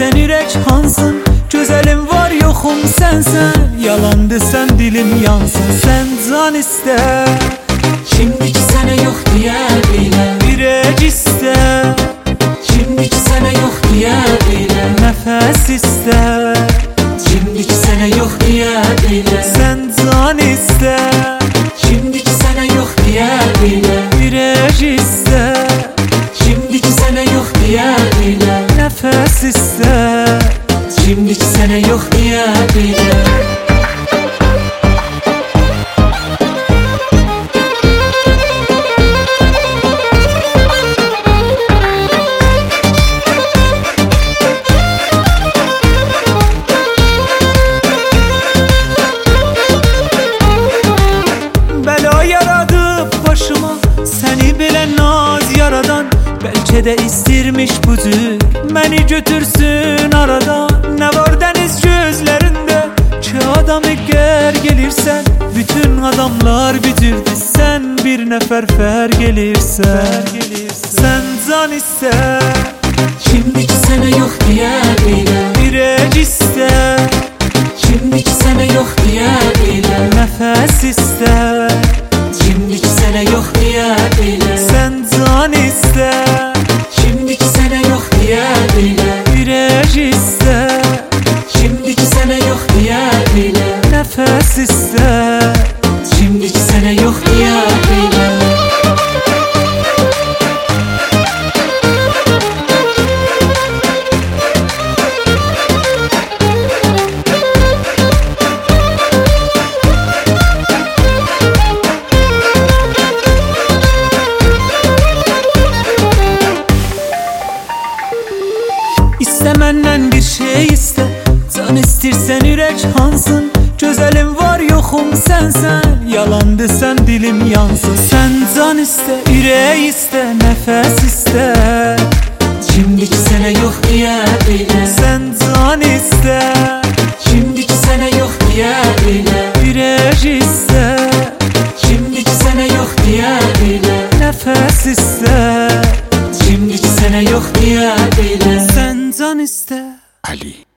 istirsən ürək hansın? Gözəlim var yoxum sənsən. Yalandı sən dilim yansın. Sən can istə, Şimdiki sənə yox deyə bilə, ürək istə, şimdiki sənə yox deyə bilə, nəfəs istə, şimdiki sənə yox deyə bilə, sən can istə, şimdiki sənə yox deyə bilə, ürək istə, şimdiki sənə yox deyə bilə, nəfəs istə, şimdiki sənə yox deyə bilə. Bəla yaradıb başıma, səni belə naz yaradan. Bəlkə də istirmiş bu cür məni götürsün aradan. Nə var dəniz gözlərində ki adamı qər gelirsən. Bütün adamlar bitirdi, sən bir nəfər fərq elirsən. Sən can istə, Şimdiki sənə yox deyə bilə, ürək istə, şimdiki sənə yox deyə bilə, nəfəs istə, şimdiki sənə yox deyə bilə, sən can istə, şimdiki sənə yox deyə bilə, ürək istə, şimdiki sənə yox deyə bilə, nəfəs istə, şimdiki sənə yox deyə bilə. İstə məndən bir şey istə, can istirsən ürək hansın? Gözəlim var yoxum sənsən. Yalandı sən dilim yansın. Sən can istə, ürək istə, nəfəs istə, Şimdiki sənə yox deyə bilə, sən can istə, şimdiki sənə yox deyə bilə, ürək istə, şimdiki sənə yox deyə bilə, nəfəs istə, şimdiki sənə yox deyə bilə. sən can istə. Ali.